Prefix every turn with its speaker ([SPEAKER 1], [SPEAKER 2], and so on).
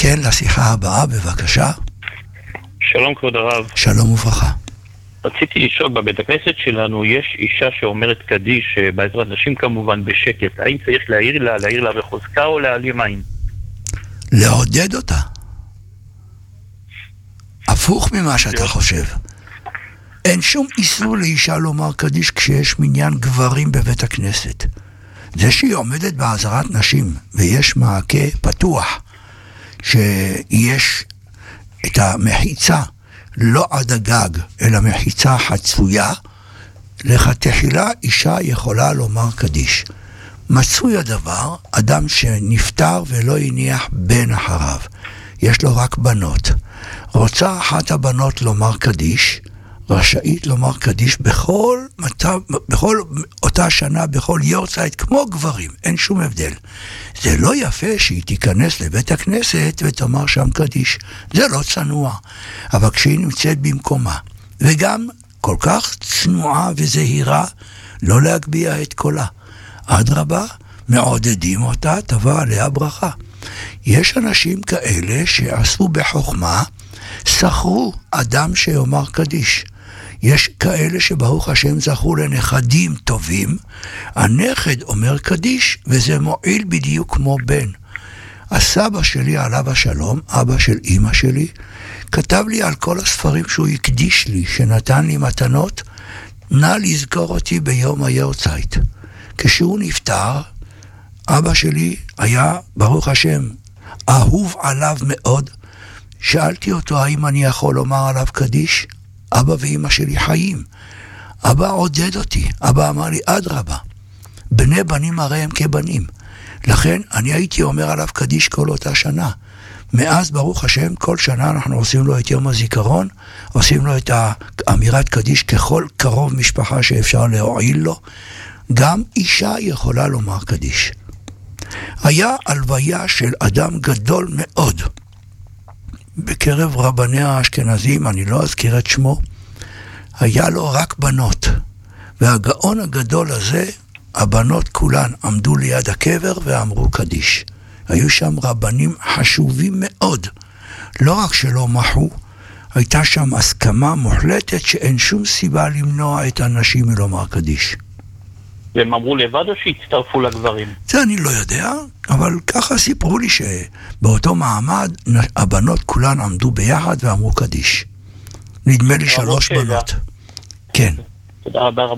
[SPEAKER 1] כן, לשיחה הבאה, בבקשה.
[SPEAKER 2] שלום כבוד הרב.
[SPEAKER 1] שלום וברכה.
[SPEAKER 2] רציתי לשאול, בבית הכנסת שלנו יש אישה שאומרת קדיש, בעזרת נשים כמובן, בשקט. האם צריך להעיר לה בחוזקה או להעלים עין?
[SPEAKER 1] לעודד אותה. הפוך ממה שאתה חושב. אין שום איסור לאישה לומר קדיש כשיש מניין גברים בבית הכנסת. זה שהיא עומדת בעזרת נשים ויש מעקה פתוח, שיש את המחיצה לא עד הגג אלא מחיצה חצויה, לכתחילה אישה יכולה לומר קדיש. מצוי הדבר, אדם שנפטר ולא הניח בן אחריו, יש לו רק בנות, רוצה אחת הבנות לומר קדיש, רשאית לומר קדיש בכל אותה שנה, בכל יורצייט, כמו גברים, אין שום הבדל. זה לא יפה שהיא תיכנס לבית הכנסת ותאמר שם קדיש, זה לא צנוע, אבל כשהיא נמצאת במקומה, וגם כל כך צנועה וזהירה, לא להגביה את קולה, אדרבה, מעודדים אותה, תבוא עליה ברכה. יש אנשים כאלה שעשו בחוכמה, שכרו אדם שיאמר קדיש. יש כאלה שברוך השם זכו לנכדים טובים, הנכד אומר קדיש, וזה מועיל בדיוק כמו בן. הסבא שלי עליו השלום, אבא של אמא שלי, כתב לי על כל הספרים שהוא הקדיש לי, שנתן לי מתנות, נא לזכור אותי ביום היורצייט. כשהוא נפטר, אבא שלי היה, ברוך השם, אהוב עליו מאוד. שאלתי אותו האם אני יכול לומר עליו קדיש. אבא ואמא שלי חיים. אבא עודד אותי. אבא אמר לי, אדרבה, בני בנים הרי הם כבנים. לכן אני הייתי אומר עליו קדיש כל אותה שנה. מאז ברוך השם כל שנה אנחנו עושים לו את יום הזיכרון, עושים לו את האמירת קדיש ככל קרוב משפחה שאפשר להועיל לו. גם אישה יכולה לומר קדיש. היה הלוויה של אדם גדול מאוד בקרב רבני האשכנזים, אני לא אזכיר את שמו, היה לו רק בנות, והגאון הגדול הזה, הבנות כולן עמדו ליד הקבר ואמרו קדיש. היו שם רבנים חשובים מאוד, לא רק שלא מחו, הייתה שם הסכמה מוחלטת שאין שום סיבה למנוע את האנשים מלומר קדיש.
[SPEAKER 2] והם אמרו לבד או שהצטרפו לגברים?
[SPEAKER 1] זה אני לא יודע, אבל ככה סיפרו לי שבאותו מעמד הבנות כולן עמדו ביחד ואמרו קדיש. נדמה לי 3 בנות. כן.
[SPEAKER 2] תודה רבה.